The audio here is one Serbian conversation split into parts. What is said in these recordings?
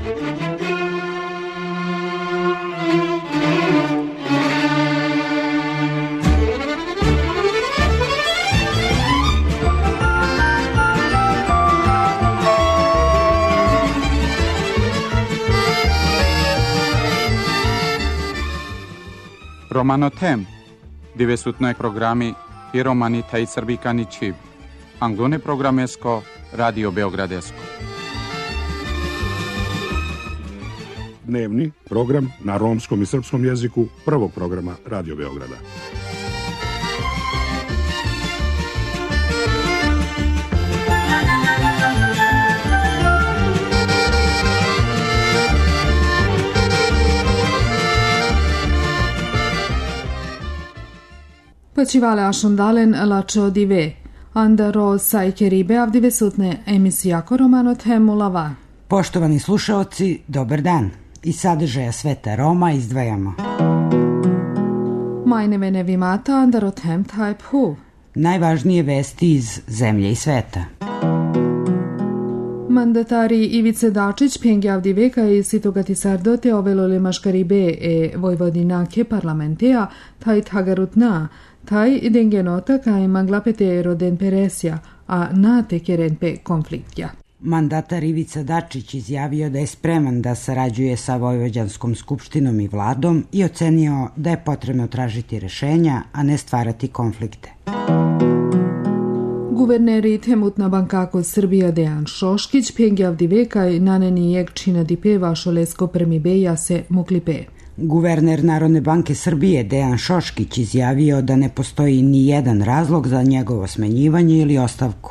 Romanotem, divesutnoj programi i romani taj srbikani čib. Anglone programesko, Radio Beogradesko. Dnevni program na romskom i srpskom jeziku prvog programa Radio Beograda. Počivale ašondalen lačo dive. Andaro sajke ribe avdive sutne emisijako Romano Temulava. Poštovani slušaoci, dobar dan. Iz sadržaja Sveta Roma izdvajamo. Majneve nevimata Andaro Tem Type Hu. Najvažnije vesti iz zemlje i sveta. Mandatari Ivice Dačić pjengi avdiveka i situgati sardote ovelole maškaribe e Vojvodinake parlamentea taj tagarutna. Taj dengenota kaj manglapete roden peresja, a nate kerenpe konfliktja. Mandatar Ivica Dačić izjavio da je spreman da sarađuje sa Vojvođanskom skupštinom i vladom i ocenio da je potrebno tražiti rešenja, a ne stvarati konflikte. Guverneri Temutna Bankako Srbija Dejan Šoškić pjengi avdivekaj naneni jek čina dipe vašo lesko premibeja se muklipe. Guverner Narodne banke Srbije Dejan Šoškić izjavio da ne postoji ni jedan razlog za njegovo smenjivanje ili ostavku.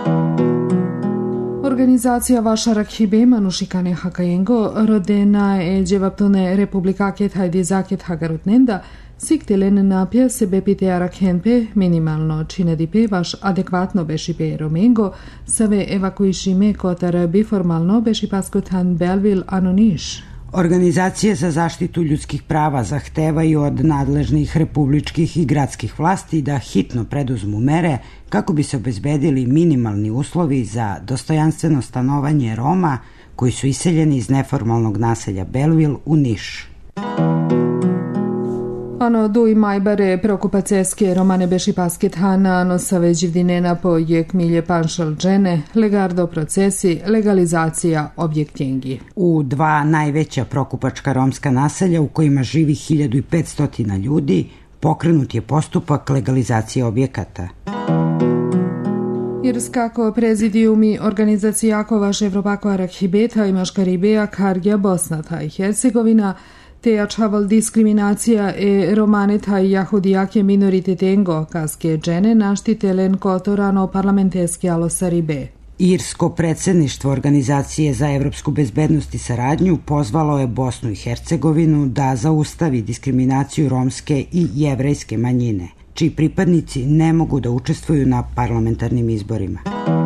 Organizacija Vašarak Hibe Manušikane Hakajengo rodena je djevaptone Republikaket Hajdizaket Hagarutnenda siktelen napja sebe pite arakhenpe minimalno čine dipe vaš adekvatno bešipe romengo save evakuišime kotar biformalno bešipaskotan Belville Anoniš. Organizacije za zaštitu ljudskih prava zahtevaju od nadležnih republičkih i gradskih vlasti da hitno preduzmu mere kako bi se obezbedili minimalni uslovi za dostojanstveno stanovanje Roma koji su iseljeni iz neformalnog naselja Belville u Niš. Ano duj majbare preokupaceske romane bešipasket hana ano save dživdinena po jek milje panšal džene, legardo procesi, legalizacija objektjengi. U dva najveća prokupačka romska naselja u kojima živi 1500 ljudi pokrenut je postupak legalizacije objekata. Irskako prezidijumi organizacijako vaš Evropako Arakhibeta i Maškaribeja Kargija Bosna i Hercegovina te jačaval diskriminacija e romaneta i jahudijake minoritetengo kaske džene naštitelen kotorano parlamenteske alosaribe. Irsko predsjedništvo Organizacije za evropsku bezbednost i saradnju pozvalo je Bosnu i Hercegovinu da zaustavi diskriminaciju romske i jevrejske manjine, čiji pripadnici ne mogu da učestvuju na parlamentarnim izborima.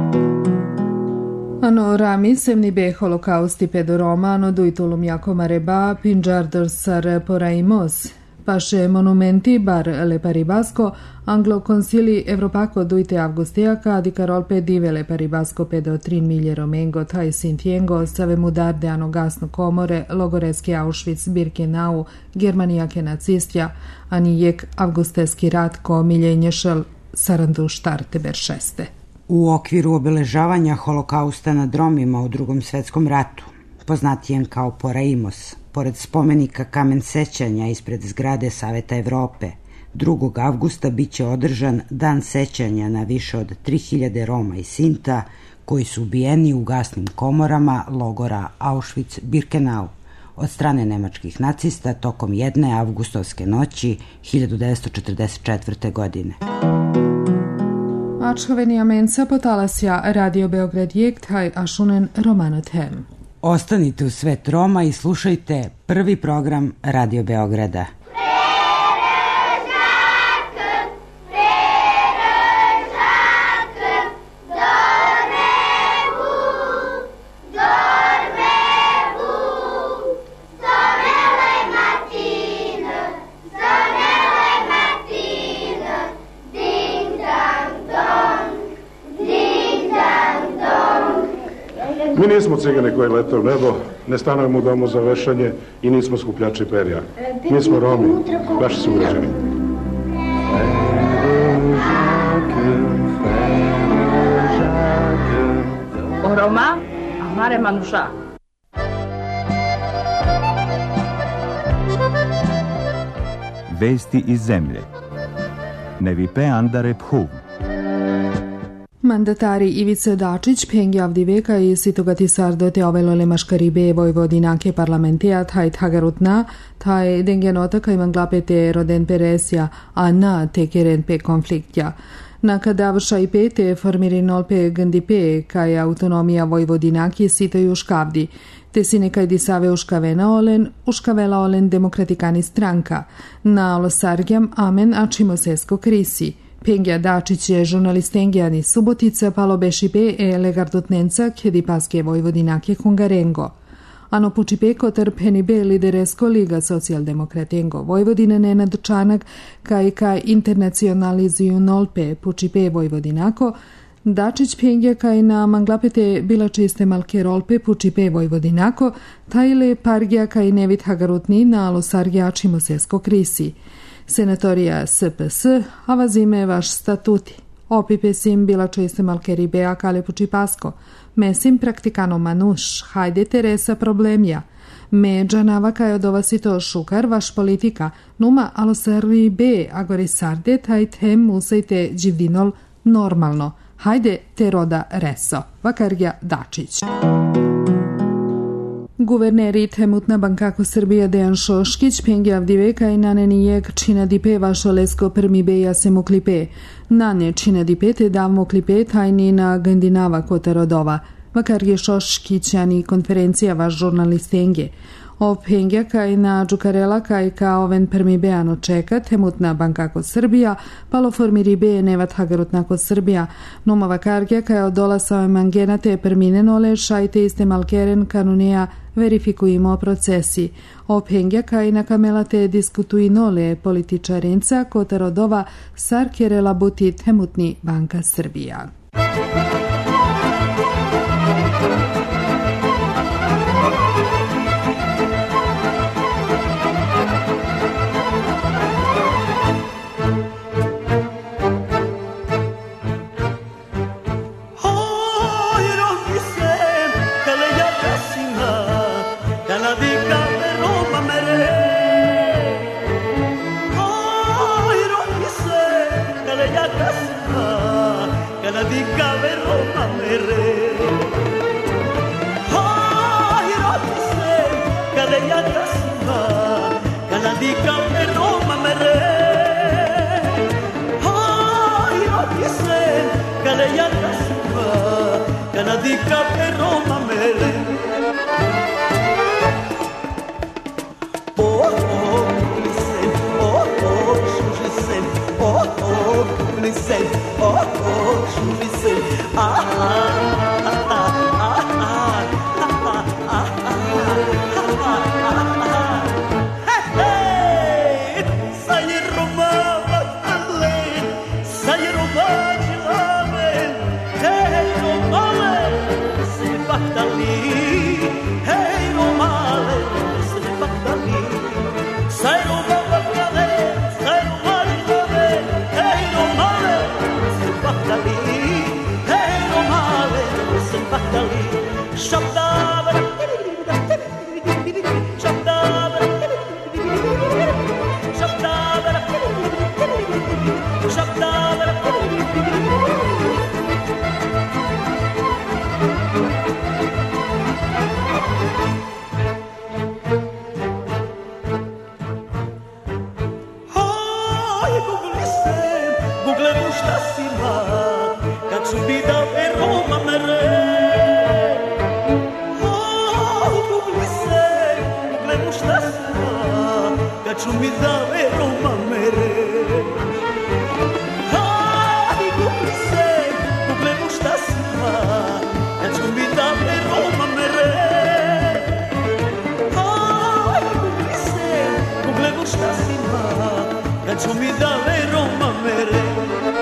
Ano rami semni be holokausti pedo Roma ano duitulum jakoma reba pinjardor sar poraimos. Paše monumenti bar le Paribasko, anglo konsili Evropako duite avgustijaka, adikarolpe dive le Paribasko pedo 3 milje romengo taj sintiengo, save mudarde ano gasno komore, logoreski Auschwitz, Birkenau, germanijake nacistja, ani jek avgusteski rat ko miljenje šel sarandu štarte beršeste. U okviru obeležavanja holokausta nad Romima u Drugom svetskom ratu, poznatijem kao Poraimos, pored spomenika kamen sećanja ispred zgrade Saveta Evrope, 2. avgusta biće održan dan sećanja na više od 3000 Roma i Sinta koji su ubijeni u gasnim komorama logora Auschwitz-Birkenau od strane nemačkih nacista tokom jedne avgustovske noći 1944. godine. Ačhoveni amenca potalasja Radio Beograd jektaj ašunen Romano Tem. Ostanite u Svet Roma i slušajte prvi program Radio Beograda. Mini Nismo cigani koji lete u nebo, ne stanujemo u domu za vešanje i nismo skupljači perja. Mi smo Romi, vaši sugrađani. Oroma, amare manuša. Vesti iz zemlje. Nevipe Andare Phuv. Mandatari Ivica Dačić, Pengi Avdiveka i Sitogati Sardote Ovelole Maškaribe Vojvodinake parlamentea taj Hagarutna, taj dengenota kai manglapete roden peresja, a na tekeren pe konfliktja. Na kadavša i pete formirinol pe gandipe kai autonomija Vojvodinake sitaju škavdi, te si nekaj disave uškavela olen demokratikani stranka, na olosargjam amen ačimosesko krisi. Pengja Dačić je žurnalistengijani Subotica palo bešipe e legardotnenca kjedi paske Vojvodinake Hungarengo. Ano pučipe kotar penibe lideresko Liga socijaldemokratengo Vojvodine Nenad Čanak kaj internacionaliziju nolpe pučipe Vojvodinako, Dačić Pengja kaj na manglapete bila čiste malke rolpe pučipe Vojvodinako, tajle pargja kaj nevit hagarutni na alosargja čimosesko krisi. Senatorija SPS, a vazime vaš statuti. Opipe sim bila čiste malke ribe, a kale puči pasko. Mesim praktikano manuš, hajde Teresa problemja. Me džanava kaj od ova si to šukar vaš politika, numa alosar ribe, agori sarde, taj tem musajte dživdinol normalno. Hajde te roda reso. Vakargja Dačić. Guverneri Temutna Bankako Srbija Dejan Šoškić, Pengi Avdiveka i Nane Nijek čina dipe vašo lesko prmibe jasemu klipe. Nane čina dipe te davmo klipe tajni na Gandinava Kotarodova. Vakar je Šoškićani konferencija vaš žurnalistenge. O Pengja kaj na Džukarela kaj ka oven prmibeano čeka Temutna Bankako Srbija, palo formiribe nevat hagarutnako Srbija. Noma vakargja kaj odola sa mangenate perminenole šajte iste malkeren kanuneja verifikujemo procesi. O Pengja kaj na kamelate diskutuinole političarenca Kotarodova sarkerela buti Temutni Banka Srbija.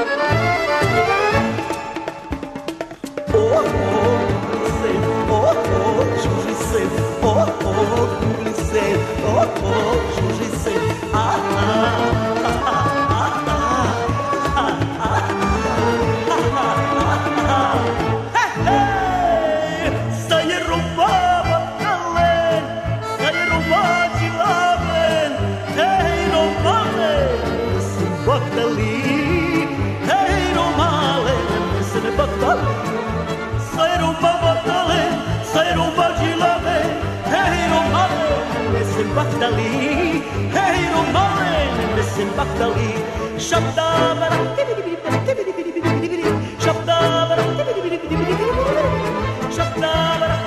Oh, Magdali, Shabdabara, Shabdabara, Shabdabara,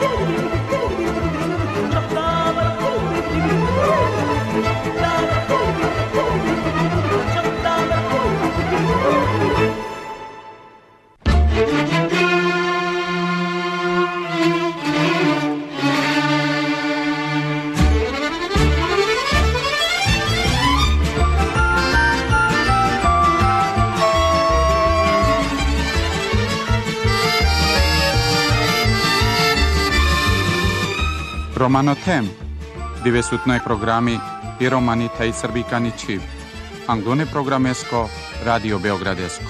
Romano Tem, divesutnoj programi i romani taj srbikani čiv. Anglone programesko, Radio Beogradesko.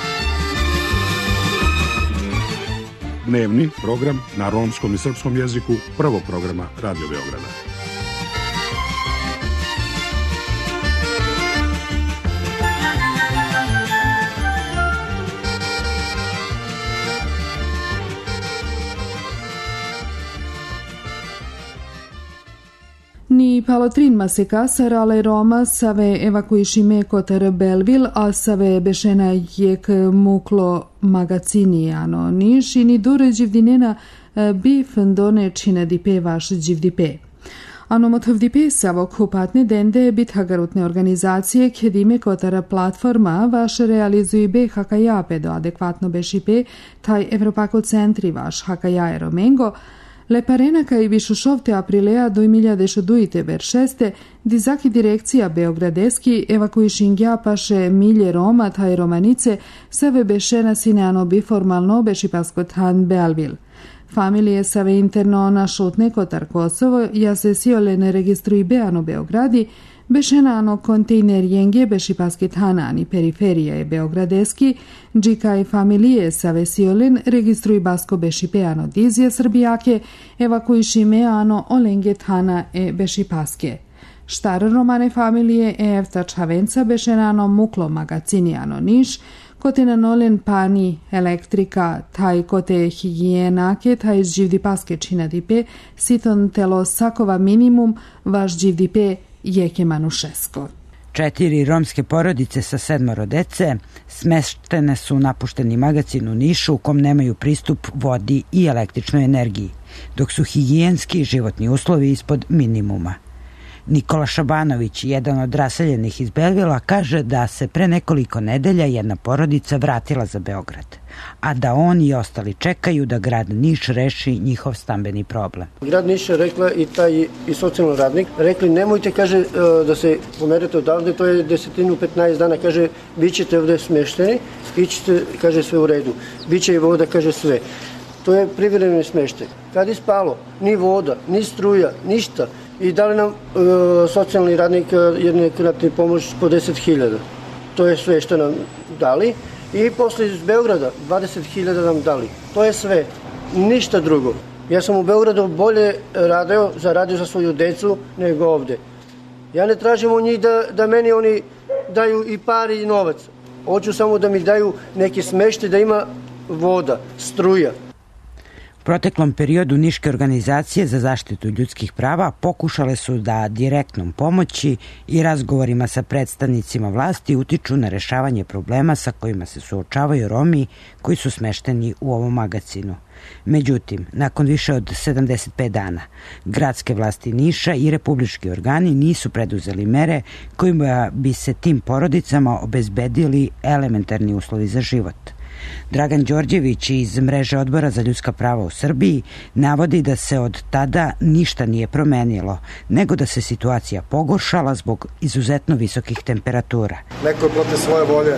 Dnevni program na romskom i srpskom jeziku prvog programa Radio Beograda. Ni palotrin masekasar, ale Roma save evakuishime kotar Belvil, a save bešena jek muklo magacinijano niš i ni dure dživdinena bif done čine dipe vaš dživdipe. Ano motov dipe savok hupatne dende bithagarutne organizacije kedime kotara platforma vaš realizuju be hakajape do adekvatno bešipe taj Evropako centri vaš hakajae Romengo, Le parena kaj višušovte aprilea 2026 dizaki direkcija Beogradeski evakuišingja paše milje Roma taj Romanice save bešena sineano biformalno bešipasko tan Belvil. Familije save interno na šutne kotar Kosovo ja se siole ne registruji beano Beogradi bešenano kontejner jenge bešipaske tanani periferije Beogradeski, džikaj familije save siolin registruji basko bešipeano dizije Srbijake, evakuiši meano olenge tana bešipaske. Štar romane familije efta čavenca bešenano muklo magacinijano niš, kote na nolen pani elektrika, taj kote higijenake, taj živdipaske činadipe, siton telo sakova minimum, vaš živdipe Jeke Manušesko. 4 romske porodice sa 7 dece smeštene su u napušteni magacin u Nišu u kom nemaju pristup vodi i električnoj energiji, dok su higijenski životni uslovi ispod minimuma. Nikola Šabanović, jedan od raseljenih iz Belvila, kaže da se pre nekoliko nedelja jedna porodica vratila za Beograd, a da on i ostali čekaju da grad Niš reši njihov stambeni problem. Grad Niš je rekla i socijalni radnik, rekli nemojte, kaže, da se pomerete odavde, to je 10-15 dana, kaže, bit ćete ovde smješteni, ićete, kaže, sve u redu, bit će i voda, kaže, sve. To je privremeni smještaj. Kad je spalo, ni voda, ni struja, ništa. I dali nam socijalni radnik jednokratni pomoć po 10.000. To je sve što nam dali. I posle iz Beograda 20.000 nam dali. To je sve. Ništa drugo. Ja sam u Beogradu bolje zaradio za svoju decu nego ovde. Ja ne tražim od njih da meni oni daju i pari i novac. Hoću samo da mi daju neki smeštaj, da ima voda, struja. U proteklom periodu niške organizacije za zaštitu ljudskih prava pokušale su da direktnom pomoći i razgovorima sa predstavnicima vlasti utiču na rešavanje problema sa kojima se suočavaju Romi koji su smešteni u ovom magacinu. Međutim, nakon više od 75 dana, gradske vlasti Niša i republički organi nisu preduzeli mere kojima bi se tim porodicama obezbedili elementarni uslovi za život. Dragan Đorđević iz mreže Odbora za ljudska prava u Srbiji navodi da se od tada ništa nije promenilo, nego da se situacija pogoršala zbog izuzetno visokih temperatura. Neko je protiv svoje volje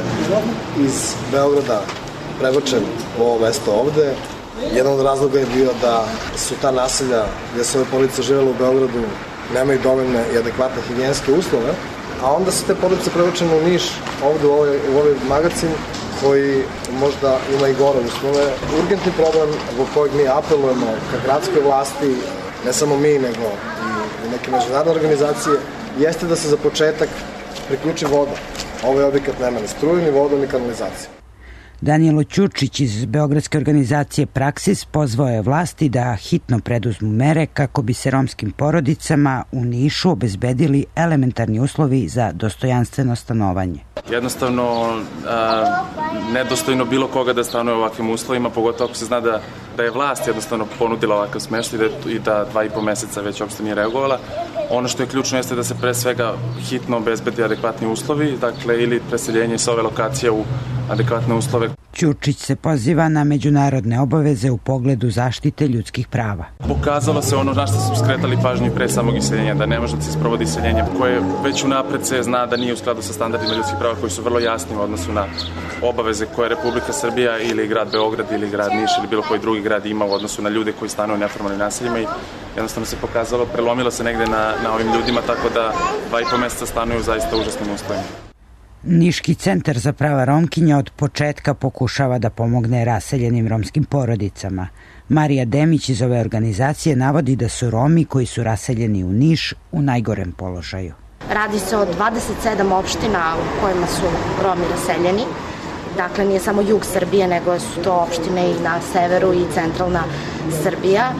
iz Beograda prebačen u ovo mesto ovde. Jedan od razloga je bio da su ta naselja gde su ove porodice živjela u Beogradu nemaju dovoljne i adekvatne higijenske uslove, a onda su te porodice prebačene u Niš, ovde u ovaj magacin, koji možda ima i gore uslove. Urgentni problem zbog kojeg mi apelujemo ka gradskoj vlasti, ne samo mi, nego i neke međunarodne organizacije, jeste da se za početak priključi voda. Ovaj objekat nema ni struju, ni vodu, ni kanalizaciju. Danijelo Ćurčić iz beogradske organizacije Praksis pozvao je vlasti da hitno preduzmu mere kako bi se romskim porodicama u Nišu obezbedili elementarni uslovi za dostojanstveno stanovanje. Jednostavno, nedostojno bilo koga da stanuje u ovakvim uslovima, pogotovo ako se zna da je vlast jednostavno ponudila ovakav smeštaj i da 2,5 meseca već uopšte nije reagovala. Ono što je ključno jeste da se pre svega hitno obezbedi adekvatni uslovi, dakle ili preseljenje sa ove lokacije u adekvatne uslove. Ćurčić se poziva na međunarodne obaveze u pogledu zaštite ljudskih prava. Pokazalo se ono na što su skretali pažnju pre samog iseljenja, da ne može da se sprovodi iseljenje koje već unapred se zna da nije u skladu sa standardima ljudskih prava koji su vrlo jasni u odnosu na obaveze koje Republika Srbija ili grad Beograd ili grad Niš ili bilo koji drugi grad ima u odnosu na ljude koji stanuju u neformalnim naseljima i jednostavno se pokazalo, prelomilo se negde na ovim ljudima, tako da 2,5 meseca stanuju u zaista užasnim uslovima. Niški centar za prava Romkinja od početka pokušava da pomogne raseljenim romskim porodicama. Marija Demić iz ove organizacije navodi da su Romi koji su raseljeni u Niš u najgorem položaju. Radi se o 27 opština u kojima su Romi raseljeni. Dakle, nije samo jug Srbije, nego su to opštine i na severu i centralna Srbija.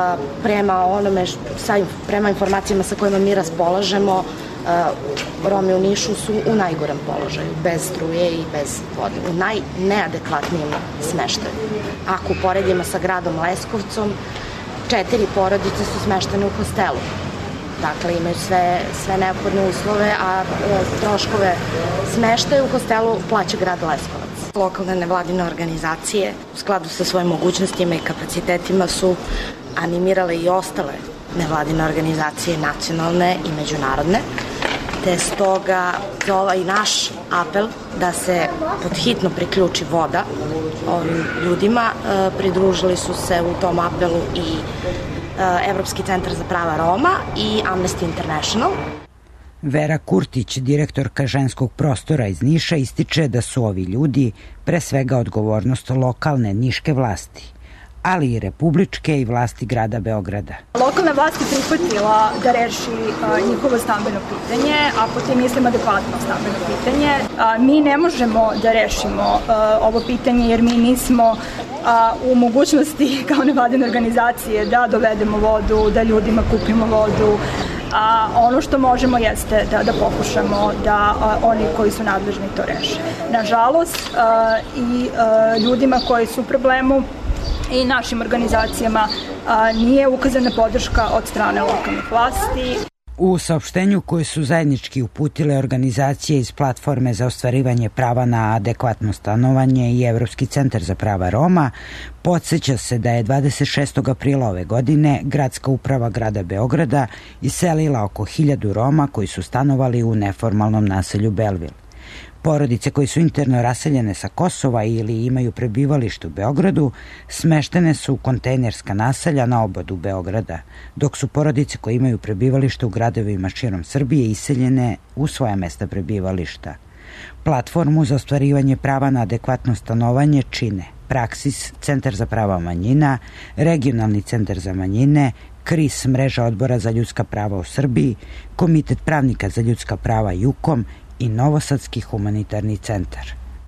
Prema informacijama sa kojima mi raspolažemo, Romi u Nišu su u najgorem položaju, bez struje i bez vode, u najneadekvatnijem smeštaju. Ako uporedimo sa gradom Leskovcom, 4 porodice su smeštene u hostelu. Dakle, imaju sve neophodne uslove, a troškove smeštaja u hostelu plaća grad Leskovac. Lokalne nevladine organizacije u skladu sa svojim mogućnostima i kapacitetima su animirale i ostale nevladine organizacije nacionalne i međunarodne, te stoga ovaj naš apel da se podhitno priključi voda ovim ljudima. Pridružili su se u tom apelu i Evropski centar za prava Roma i Amnesty International. Vera Kurtić, direktorka ženskog prostora iz Niša, ističe da su ovi ljudi pre svega odgovornost lokalne niške vlasti, ali i republičke i vlasti grada Beograda. Lokalna vlast je prihvatila da reši njihovo stambeno pitanje, a po tim mislim adekvatno stambeno pitanje. Mi ne možemo da rešimo ovo pitanje jer mi nismo u mogućnosti kao nevladine organizacije da dovedemo vodu, da ljudima kupimo vodu. A ono što možemo jeste da pokušamo da oni koji su nadležni to reše. Nažalost, i ljudima koji su u problemu i našim organizacijama nije ukazana podrška od strane lokalnih vlasti. U saopštenju koje su zajednički uputile organizacije iz Platforme za ostvarivanje prava na adekvatno stanovanje i Evropski centar za prava Roma, podsjeća se da je 26. aprila ove godine Gradska uprava grada Beograda iselila oko 1000 Roma koji su stanovali u neformalnom naselju Belvil. Porodice koji su interno raseljene sa Kosova ili imaju prebivalište u Beogradu smeštene su u kontejnerska naselja na obodu Beograda, dok su porodice koje imaju prebivalište u gradovima širom Srbije iseljene u svoja mesta prebivališta. Platformu za ostvarivanje prava na adekvatno stanovanje čine Praksis, Centar za prava manjina, Regionalni centar za manjine, KRIS, mreža odbora za ljudska prava u Srbiji, Komitet pravnika za ljudska prava JUKOM i Novosadski humanitarni centar.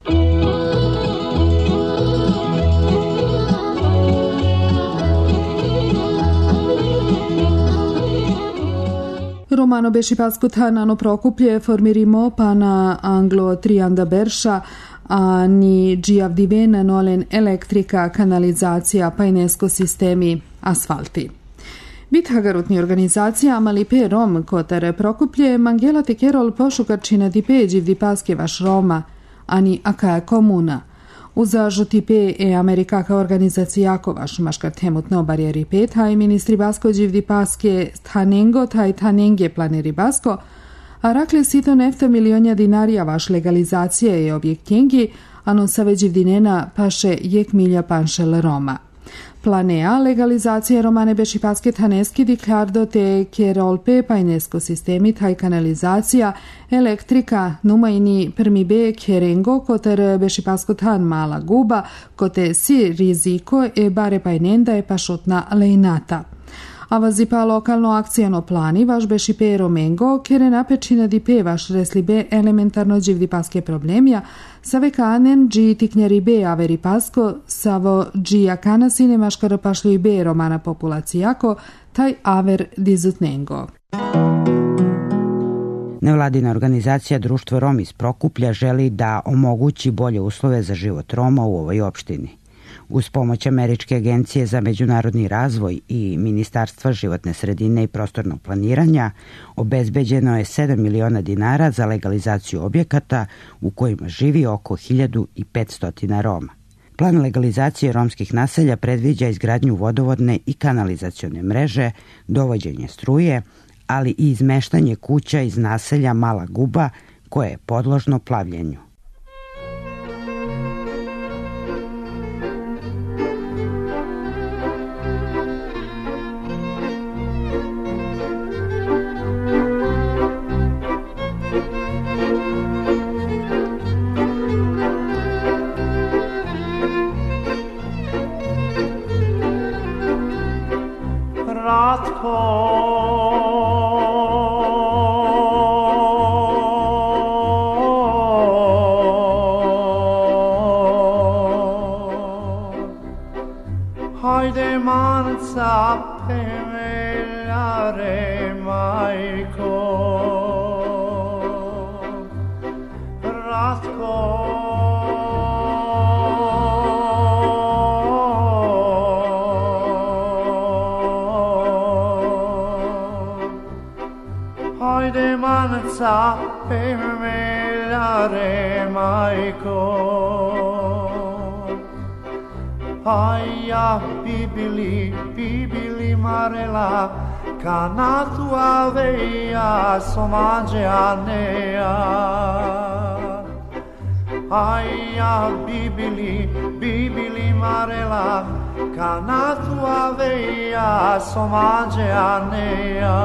Romano beši paskota nano Prokuplje formirimo pana Anglo Trianda Berša, a ni Džijavdiven nolen elektrika, kanalizacija, pajnesko sistemi, asfalti. Bithagarutni organizacija Amalipe Rom Kotar Prokuplje Mangela Tekerol pošukačina dipe Dživdipaske vaš Roma, ani aka komuna. Uzažu tipe Amerikaka organizacija vaš maškar temutno barijeri pet, a i ministri Basko Dživdipaske Thanengo taj Thanenge planeri Basko, a rakle sito nefta milionja dinarija vaš legalizacije je objektjengi, ano save Dživdinena paše jek milja panšel Roma. Planea legalizacije Romane beši pasket haneski diklardo te kerolpe pajnesko sistemi taj kanalizacija elektrika numajni permibe kerengo koter beši paskot han mala guba kote si riziko e bare pajnenda e pašotna lejnata. Avazipa lokalno akcijano plani vaš beši pe romengo, kere napečina di pe vaš resli be elementarno dživdi paske problemja, save kanen dži tiknjeri be averi pasko, savo dži akanasine maškara pašli be romana populacijako, taj aver dizutnengo. Nevladina organizacija Društvo Rom iz Prokuplja želi da omogući bolje uslove za život Roma u ovoj opštini. Uz pomoć Američke agencije za međunarodni razvoj i Ministarstva životne sredine i prostornog planiranja obezbeđeno je 7 miliona dinara za legalizaciju objekata u kojima živi oko 1500 Roma. Plan legalizacije romskih naselja predviđa izgradnju vodovodne i kanalizacione mreže, dovođenje struje, ali i izmeštanje kuća iz naselja Mala Guba koje je podložno plavljenju. Hajde manca pemeljare majko, Ratko. Hajde manca pemeljare majko, Aia bibili marela, Canatu aveia somange anea. Aia bibili marela, Canatu aveia somange anea.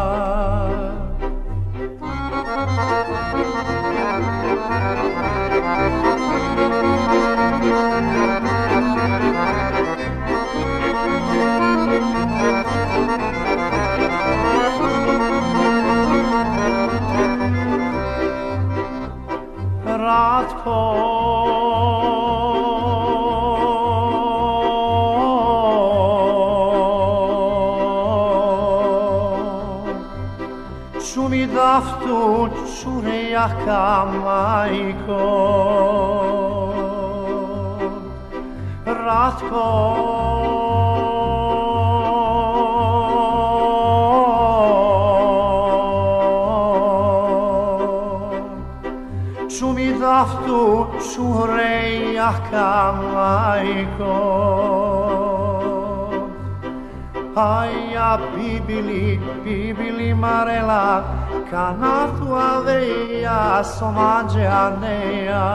Ratko, šumi daftu čurejaka majko, Ratko. Šumi daftu čurejaka majko, Aia bibili marela, Canatu aveia somange anea.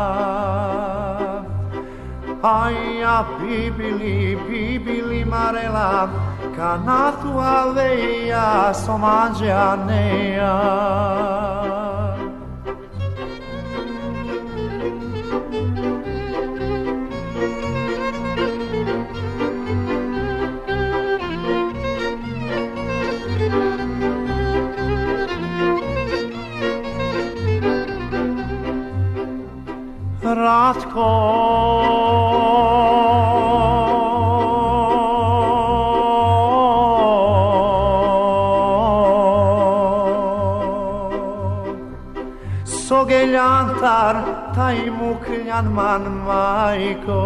Aia bibili marela, Canatu aveia somange anea. Ratko, sogeljantar taj mukljan man majko,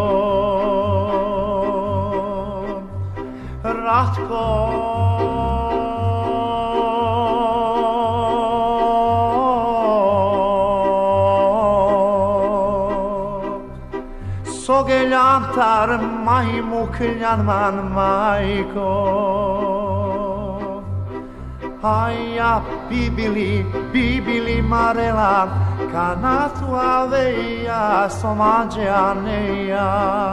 Ratko. Sogeljantar majmukljan man majko, Aia bibili marela, Canatu aveia somange anea.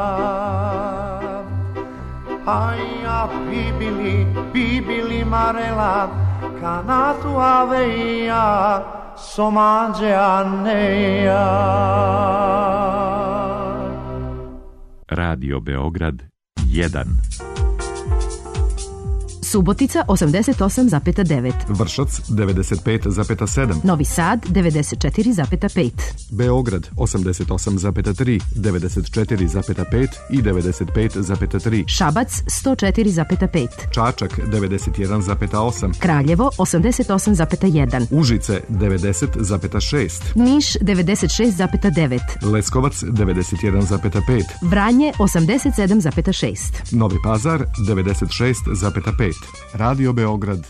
Aia bibili marela, Canatu aveia somange anea. Radio Beograd 1. Subotica 88,9, Vršac 95,7, Novi Sad 94,5, Beograd 88,3, 94,5 i 95,3, Šabac 104,5, Čačak 91,8, Kraljevo 88,1, Užice 90,6, Niš 96,9, Leskovac 91,5, Vranje 87,6, Novi Pazar 96,5, Radio Beograd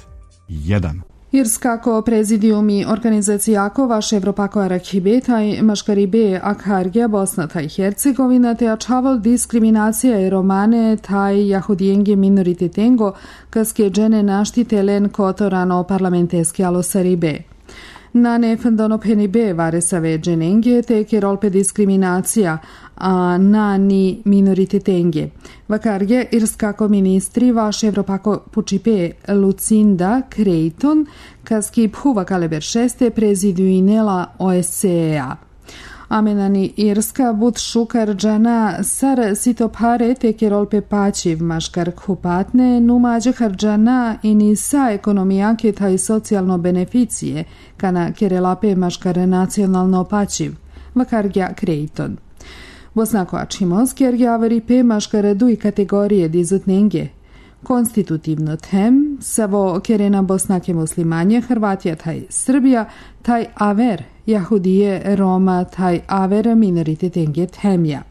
1. Irskako prezidijumi organizacijako vaše Evropako Arakibetaj, Maškaribe, Akhargija, Bosna taj Hercegovina te ačaval diskriminacija i romane taj jahudijenge minoritetengo kaske džene naštite len kotorano parlamenteske alosaribe. Na nefendono penibe varesave dženenge te kerolpe diskriminacija, a na ni minoritetenge. Vakarge irskako ministri vaše Evropako pučipe Lucinda Creighton kaski phuva kaleber 6 preziduinela OSCE-a. Amenani Irska bud šukar džana sar sitopare te kerolpe pačiv maškar kupatne numađe harđana i nisa ekonomijake taj socijalno beneficije kana kerelape maškar nacionalno pačiv. Vakargja Creighton. Bosnako ačimos kergjaveri pe maškar dui kategorije dizutnenge. Konstitutivno tem, savo kerena Bosnake muslimanje, Hrvatija taj Srbija, taj aver, Jahudije, Roma, taj aver minoritetenge temja.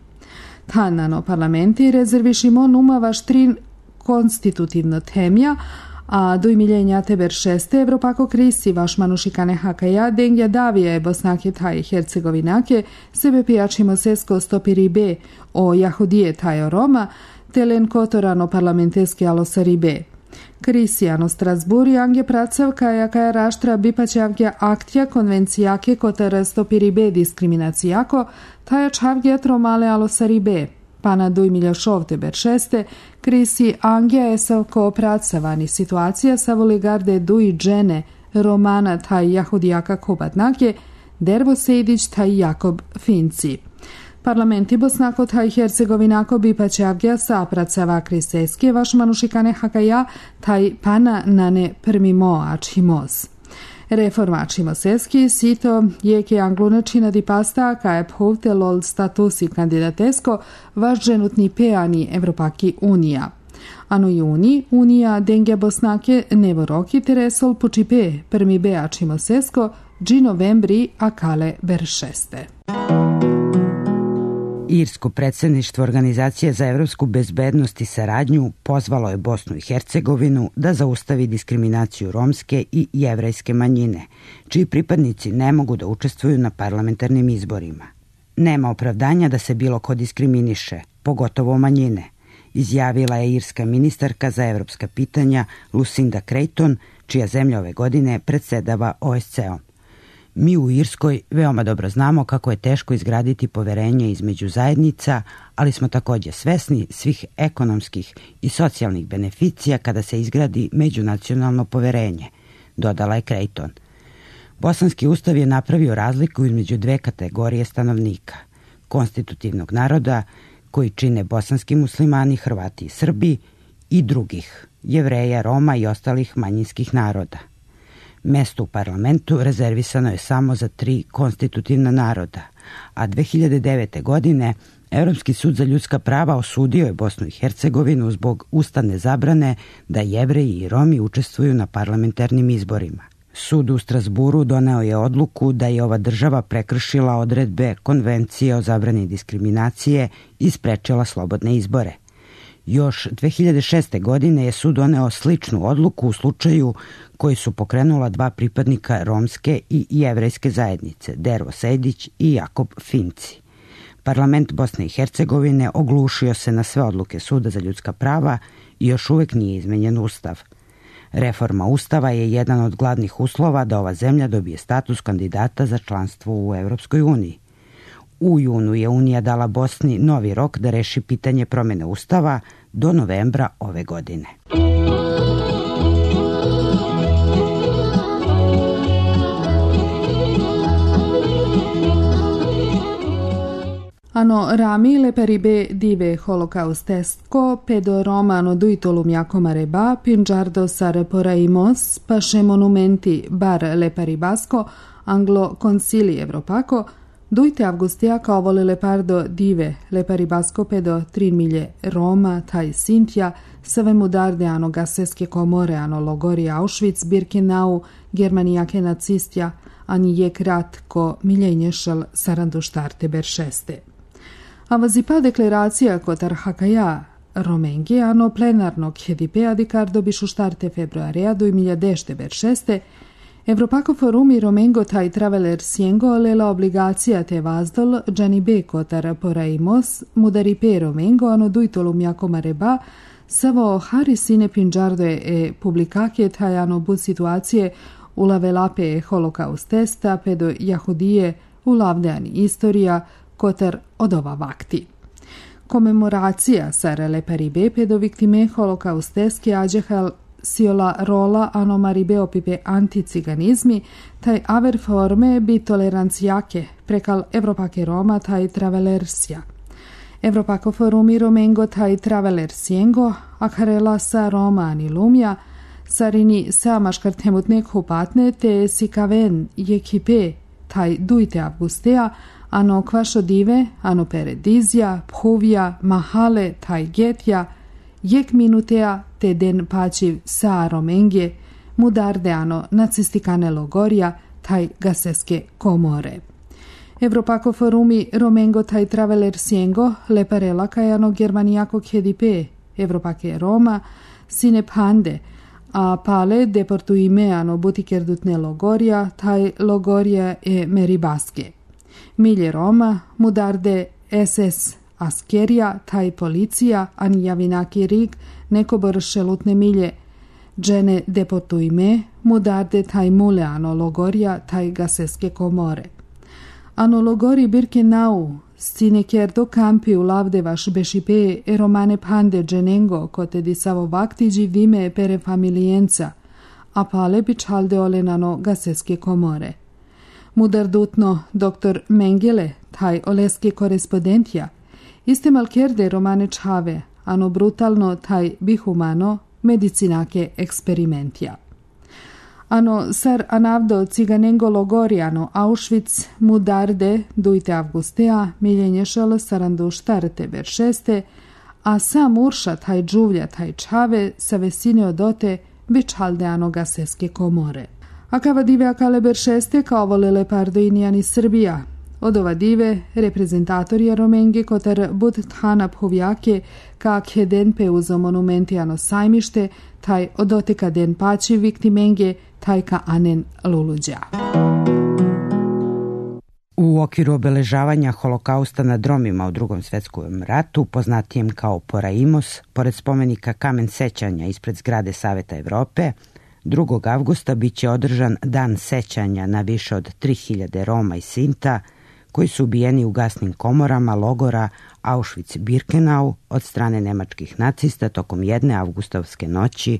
Tanano parlamenti rezervišimo numava štrin konstitutivno temja, a do miljenja teber 6. Evropako krisi vaš manušikane hakaja, dengja davije Bosnake taj Hercegovinake, sebe pijačimo sesko stopiribe o Jahudije taj Roma, telen kotorano parlamenteske alosaribe. Krisijano Strasburi angje pracavka jaka raštra bipaćavgja aktja konvencijake kotar stopiribe diskriminacijako, taja čavgja tromale alosaribe. Pana duj miljošov teber 6. krisi angja esavko pracavani situacija sa voligarde duj džene Romana taj Jahudijaka Kobatnake, Dervo Sejdić taj Jakob Finci. Parlamenti Bosnako taj Hercegovinako bipaćavgja sa pracava kriseske vaš manušikane hakaja taj pana nane prvimo ačimos. Reformačimo seski sito jeke anglunečina di pasta kaje phovte lol statusi kandidatesko vaš dženutni peani Evropaki Unija. Ano juni Unija dengja Bosnake nevo roki teresol pučipe prmi beačimo sesko dži novembri akale beršeste. Irsko predsjedništvo Organizacije za evropsku bezbednost i saradnju pozvalo je Bosnu i Hercegovinu da zaustavi diskriminaciju romske i jevrejske manjine, čiji pripadnici ne mogu da učestvuju na parlamentarnim izborima. Nema opravdanja da se bilo ko diskriminiše, pogotovo manjine, izjavila je irska ministarka za evropska pitanja Lucinda Creighton, čija zemlja ove godine predsedava OSCE-om. Mi u Irskoj veoma dobro znamo kako je teško izgraditi poverenje između zajednica, ali smo također svesni svih ekonomskih i socijalnih beneficija kada se izgradi međunacionalno poverenje, dodala je Creighton. Bosanski ustav je napravio razliku između dve kategorije stanovnika, konstitutivnog naroda, koji čine bosanski muslimani, Hrvati i Srbi, i drugih, Jevreja, Roma i ostalih manjinskih naroda. Mesto u parlamentu rezervisano je samo za 3 konstitutivna naroda, a 2009. godine Europski sud za ljudska prava osudio je Bosnu i Hercegovinu zbog ustavne zabrane da Jevreji i Romi učestvuju na parlamentarnim izborima. Sud u Strasburu doneo je odluku da je ova država prekršila odredbe Konvencije o zabrani diskriminacije i sprečila slobodne izbore. Još 2006. godine je sud doneo sličnu odluku u slučaju koji su pokrenula 2 pripadnika romske i jevrejske zajednice, Dervo Sejdić i Jakob Finci. Parlament Bosne i Hercegovine oglušio se na sve odluke Suda za ljudska prava i još uvek nije izmenjen ustav. Reforma ustava je jedan od glavnih uslova da ova zemlja dobije status kandidata za članstvo u Evropskoj uniji. U junu je Unija dala Bosni novi rok da reši pitanje promjene ustava do novembra ove godine. Ano rami le peribe dive holocaustesco pedo romano duitolum Iacoma reba pingiardo sar poraimos pasce monumenti bar le paribasco anglo concili Evropaco duite Augustia cavole le pardo dive le paribasco pedo 3 miglie Roma taj Sintia save mudarde ano gaseske komore ano logori Auschwitz Birkenau Germanijake nacistja ani je kratko miljenješal saranduštarte beršeste. A vazipa deklaracija kotar hakaja Romengi ano plenarnog hedipea di cardo bišuštarte februarea 2016 Evropako forumi Romengo taj traveler siengo lela obligacija te vazdol džani be kotar poraimos mudaripe Romengo ano duitolum Iacoma reba savo hari sine pingiardoe e publicake taj ano bud situacije ulavelape holokaustesta pedo jahudije ulavdeani istorija kotar odova vakti. Komemoracija sarele paribe pedo viktime holokausteske ađehal siola rola ano maribe opipe anticiganizmi taj aver forme bi tolerancijake prekal Evropake Roma taj travelersja. Evropako forumi Romengo taj travelersiengo akarela sa Roma ani lumja sarini samaškar temutnek hupatne te sikaven jekipe taj duite Augustea ano kvašo dive, ano peredizja, phuvja, mahale, taj getja, jek minutea te den pačiv sa Romengje, mudarde ano nacistikane logorja, taj gaseske komore. Evropako forumi Romengo taj traveler siengo, leparela kaj ano germanijako khedipe, Evropake Roma, sine pande, a pale deportuime ano butikerdutne logorja, taj logorja e meribaske. Milje Roma, mudarde SS askerija, taj policija, ani javinaki rig, neko bršelutne milje, džene deportuime, mudarde taj mule ano logorja, taj gaseske komore. Ano logori Birkenau, sine kerdo campi u lavde vaš bešipe e romane pande dženengo, kote di savo vaktiđi vime pere familijenca, a pale bičalde olenano gaseske komore. Mudardutno dr. Mengele, taj oleske korespondentja, iste malkerde romane čave, ano brutalno taj bihumano medicinake eksperimentja. Ano sar anavdo ciganengo logoriano Auschwitz mudarde duite Augustea miljenješal saranduštarte beršeste, a sam urša taj džuvlja taj čave sa vesine odote bičalde ano gaseske komore. A kava dive akale beršeste kao volele pardo inijani Srbija. Od ova dive reprezentatorija Romenge kotar bud thana phuvjake ka kheden peuzo monumenti ano sajmište, taj odoteka den pači viktimenge, taj ka anen luluđa. U okviru obeležavanja holokausta nad Romima u Drugom svetskom ratu, poznatijem kao Poraimos, pored spomenika kamen sećanja ispred zgrade Saveta Evrope, 2. avgusta biće održan dan sećanja na više od 3000 Roma i Sinta koji su ubijeni u gasnim komorama logora Auschwitz-Birkenau od strane nemačkih nacista tokom jedne avgustovske noći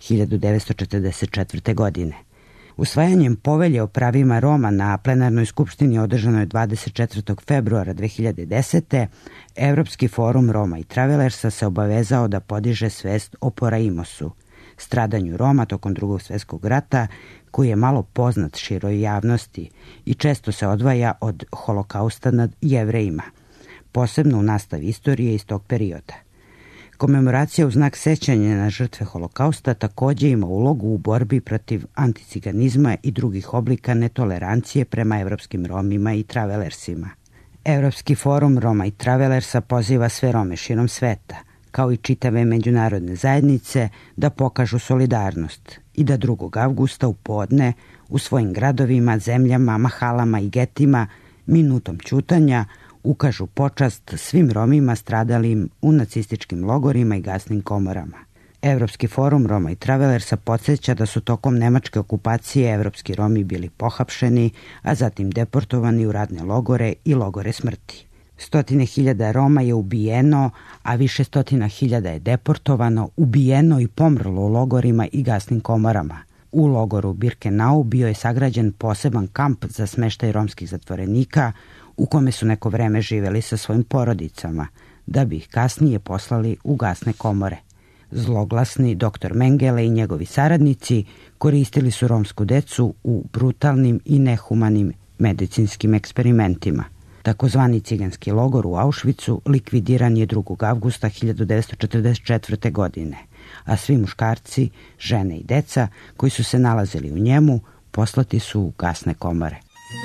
1944. godine. Usvajanjem povelje o pravima Roma na plenarnoj skupštini održanoj 24. februara 2010. Evropski forum Roma i Travelersa se obavezao da podiže svest o Poraimosu, stradanju Roma tokom Drugog svjetskog rata, koji je malo poznat široj javnosti i često se odvaja od holokausta nad Jevrejima, posebno u nastavi istorije iz tog perioda. Komemoracija u znak sećanja na žrtve holokausta također ima ulogu u borbi protiv anticiganizma i drugih oblika netolerancije prema evropskim Romima i travelersima. Evropski forum Roma i Travelersa poziva sve Rome širom sveta, kao i čitave međunarodne zajednice, da pokažu solidarnost i da 2. avgusta u podne u svojim gradovima, zemljama, mahalama i getima minutom ćutanja ukažu počast svim Romima stradalim u nacističkim logorima i gasnim komorama. Evropski forum Roma i Travelersa podsjeća da su tokom nemačke okupacije evropski Romi bili pohapšeni, a zatim deportovani u radne logore i logore smrti. 100.000 Roma je ubijeno, a više 100.000 je deportovano, ubijeno i pomrlo u logorima i gasnim komorama. U logoru Birkenau bio je sagrađen poseban kamp za smeštaj romskih zatvorenika, u kome su neko vreme živeli sa svojim porodicama, da bi ih kasnije poslali u gasne komore. Zloglasni dr. Mengele i njegovi saradnici koristili su romsku decu u brutalnim i nehumanim medicinskim eksperimentima. Takozvani ciganski logor u Auschwitzu likvidiran je 2. avgusta 1944. godine, a svi muškarci, žene i deca koji su se nalazili u njemu poslati su u gasne komore.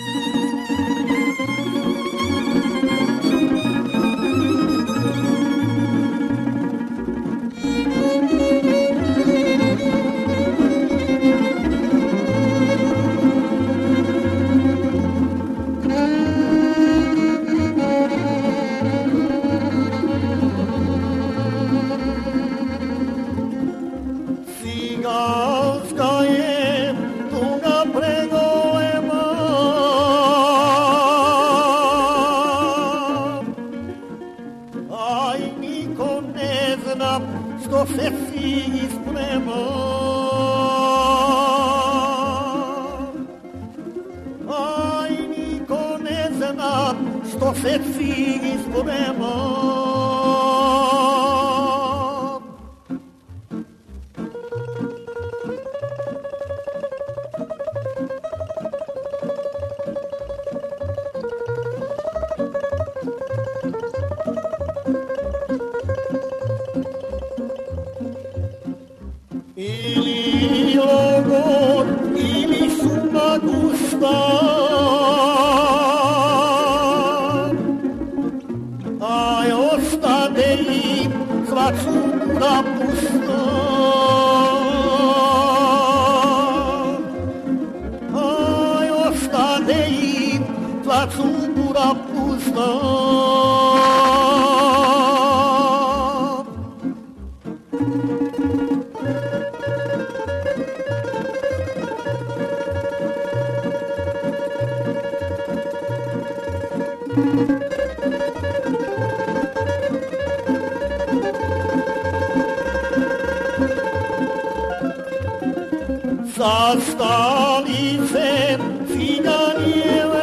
Zastali se cigani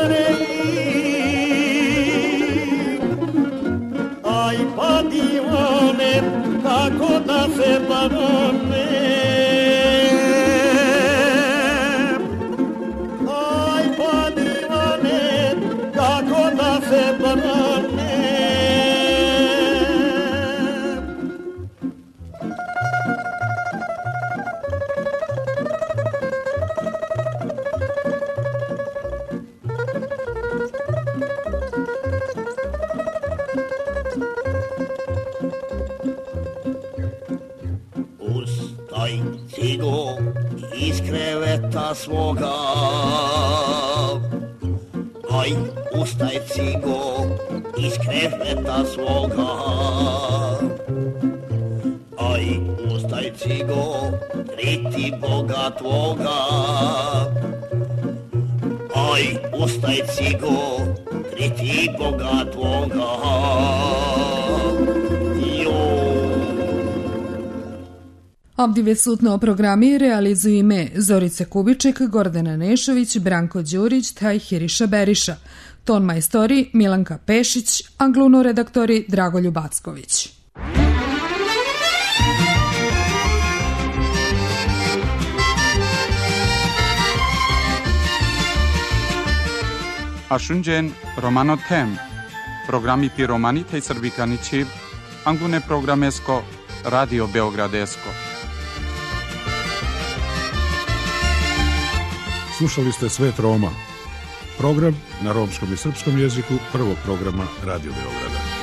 Jevreji, aj pa divane, kako da se banane. Aj pa divane, kako da se banane. Cigo iz kreveta svoga, aj ustaj cigo iz kreveta svoga, aj ustaj cigo triti Boga tvoga, aj ustaj cigo triti Boga tvoga. Obdive sutno programi realizuju ime Zorice Kubiček, Gordana Nešović, Branko Đurić, taj Hiriša Beriša, ton majstori Milanka Pešić, angluno redaktori Dragoljub Acković. Ashunjen Romano Tem, programi pi romani tej srbikani čib, angune programesko, Radio Beogradesko. Slušali ste Svet Roma, program na romskom i srpskom jeziku prvog programa Radio Beograda.